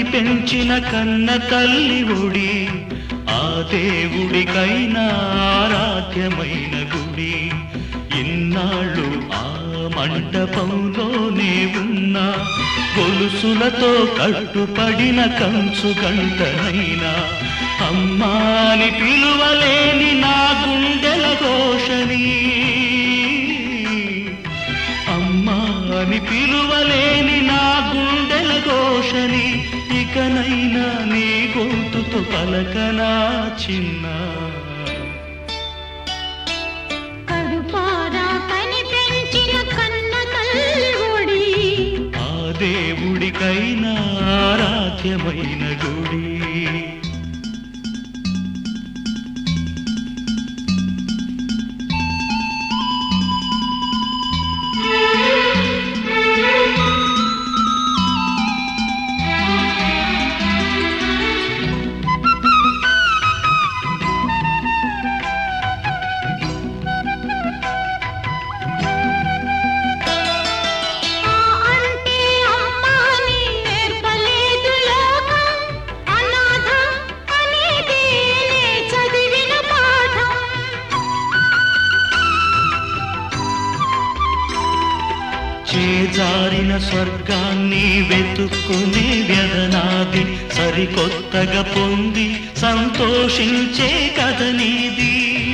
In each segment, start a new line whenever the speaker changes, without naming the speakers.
పెంచిన కన్న తల్లి ఒడి ఆ దేవుడికైనా ఆరాధ్యమైన గుడి ఇన్నాళ్ళు ఆ మంటపంలోనే ఉన్న గొలుసులతో కట్టుపడిన కంచు గంటనైనా అమ్మాని పిలువలేని నా గుండెల ఘోషని అమ్మాని పిలువలేని నా గుండెల ఘోషని ఇకనైనా నీ గొంతుతో పలకనా చిన్న దేవుడికైనా ఆరాధ్యమైన గుడి చేజారిన స్వర్గాన్ని వెతుక్కునే వ్యధనాది సరికొత్తగా పొంది సంతోషించే కథ నీది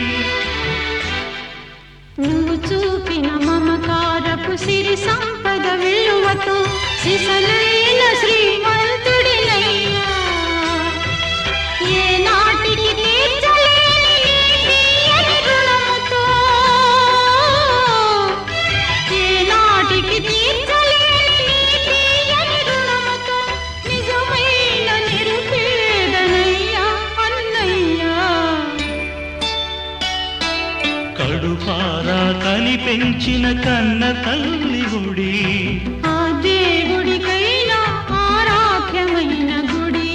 నువ్వు చూపిన మమకారపు సిరి సంపద విలువతో సిసలైన శ్రీమంతుడినయ్యా ఏ నాటికి తీర్చలేని తీయని రుణముతో ఏ నాటికి తీర్చలేని తీయని రుణముతో నిజమైన నిరుపేదనయ్యా అన్నయ్యా
కడుపారా కనిపెంచిన కన్న తల్లి ఒడి
ఆ దేవుడికైనా ఆరాధ్యమైన గుడి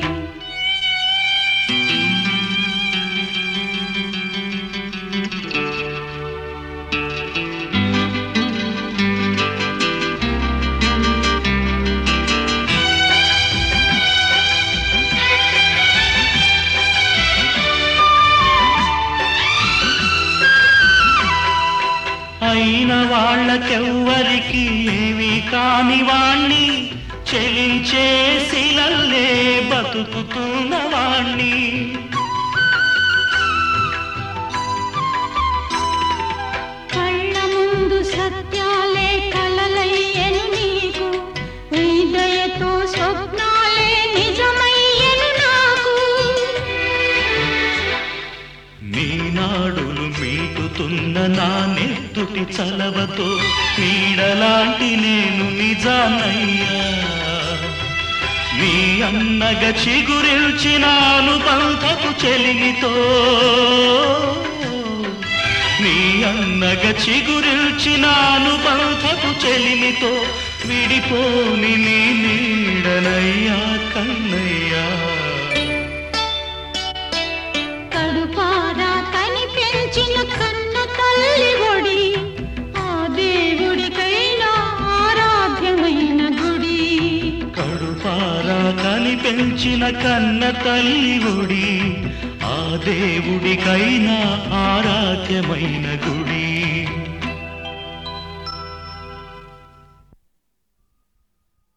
అయిన వాళ్ళకెవ్వరికి ఏమీ కాని వాణ్ణి చెలించే శిలల్లే బతుకుతున్న వాణ్ణి
కళ్ళ ముందు సత్యాలే కలలయ్యను నీకు నీ దయతో స్వప్నాలే నిజమయ్యను నాకు
నీ నాడులు మీటుతున్న నా నెత్తుటి చలవతో నీడలాంటి నేను నిజానయ్యా నీ అన్నగా చిగురిల్చినాను బంధపు చెలిమితో నీ అన్నగా చిగురిల్చినాను బంధపు చెలిమితో విడిపోని నీ నీడనయ్యా కన్నయ్యా
కడుపారా కనిపించిన కన్న తల్లి ఒడి ఆ దేవుడికైనా ఆరాధ్యమైన గుడి
కడుపారా కనిపెంచిన కన్న తల్లి ఒడి ఆ దేవుడికైనా ఆరాధ్యమైన గుడి